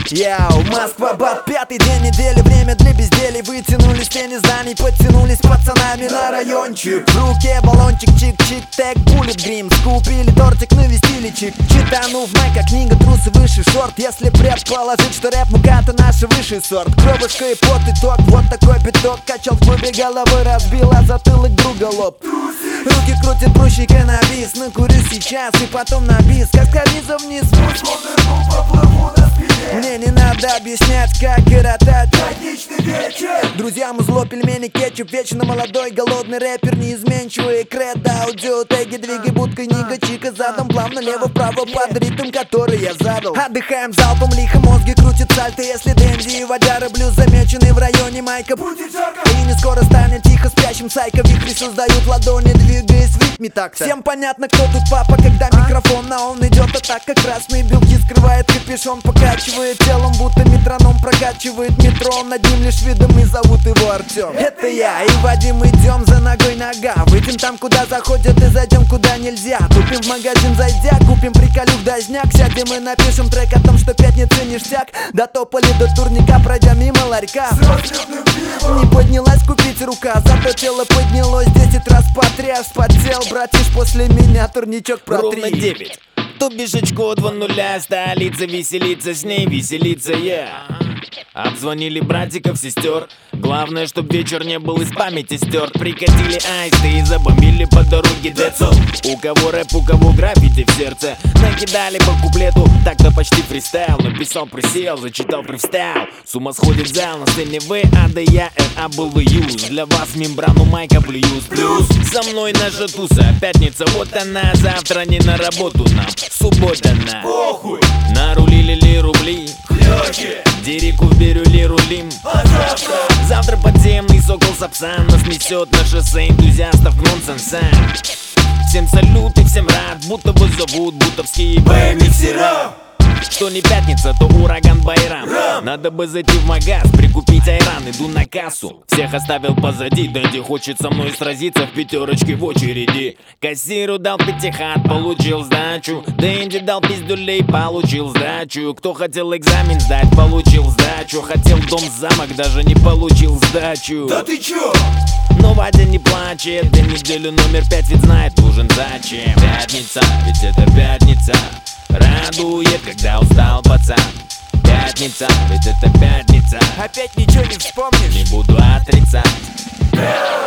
Яу, Москва, бат, пятый день недели, время для безделий. Вытянулись тени зданий, подтянулись пацанами на райончик. В руке баллончик, чик-чик, тег, буллет грим. Скупили тортик, навестили чик. Читанув майка, книга, трусы выше шорт. Если предположить, что рэп мука, то наш высший сорт. Кровушка и пот, итог, вот такой биток. Качал в клубе головой, разбил, а затылок друга лоб. Руки крутят прущий каннабис. Накурю сейчас и потом на бис. Как скользится вниз, мне не надо объяснять, как коротать пятничный вечер. Друзьям узло, пельмени, кетчуп. Вечно молодой, голодный рэпер, неизменчивый кредо. Аудио, теги, двигай будкой, нига, чика. Задом плавно, лево-вправо под ритм, который я задал. Отдыхаем залпом, лихо, мозги крутят сальто. Если Дэнди и водяра, блюз замеченный в районе майка. И не скоро станет тихо спящим сайко. Вихри создают ладони, двигаясь в ритме такта. Всем понятно, кто тут папа, когда микрофон на он идет. А так как красные белки скрывает капюшон. Покачивает телом, будто метроном прокачивает метро. Над ним лишь видом и зовут его Артем. Это я и Вадим, идем за ногой нога. Выйдем там, куда заходят, и зайдем, куда нельзя. Купим в магазин, зайдя, купим приколюх, дожняк. Сядем и напишем трек о том, что пятница ништяк. Дотопали до турника, пройдя мимо ларька. Не поднялась купить рука, зато тело поднялось 10 раз потряс. Потел, братиш, после меня турничок протри. Ровно 9. Тубишечку 2 нуля, столица веселится, с ней веселится я. Обзвонили братиков, сестер. Главное, чтоб вечер не был из памяти стерт. Прикатили аисты и забомбили по дороге децл. У кого рэп, у кого граффити в сердце. Накидали по куплету, так-то почти фристайл. Написал, присел, зачитал, фристайл. С ума сходит зал, на сцене В, А, Д, Я, Р, А, Б, В, Ю. Для вас мембрану майка плюс. Со мной наша туса, пятница, вот она. Завтра не на работу нам, суббота на похуй. Нарулили ли рубли, Дереку в Бирюле рулим. Завтра подземный сокол Сапсан нас несет на шоссе энтузиастов к нонсенсам. Всем салют и всем рад, будто бы зовут бутовские миксера. Что не пятница, то ураган Байрам. Надо бы зайти в магаз, прикупить айран. Иду на кассу, всех оставил позади. Дэнди хочет со мной сразиться в пятерочке в очереди. Кассиру дал пятихат, получил сдачу. Дэнди дал пиздюлей, получил сдачу. Кто хотел экзамен сдать, получил сдачу. Хотел дом-замок, даже не получил сдачу. Да ты чё? Но Вадя не плачет, за неделю номер 5 ведь знает, нужен зачем. Пятница, ведь это пятница. Радует, когда устал пацан. Пятница, ведь это пятница. Опять ничего не вспомнишь? Не буду отрицать.